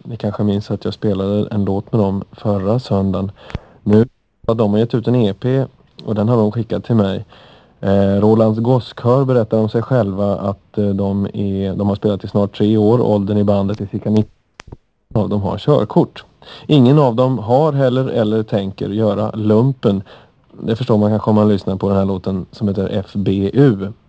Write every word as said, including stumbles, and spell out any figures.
Ni kanske minns att jag spelade en låt med dem förra söndagen. Nu har de gett ut en E P och den har de skickat till mig. Eh, Rolands Gosskör berättar om sig själva att eh, de, är, de har spelat i snart tre år. Åldern i bandet är cirka nitton av dem har körkort. Ingen av dem har heller eller tänker göra lumpen. Det förstår man kanske om man lyssnar på den här låten som heter F B U.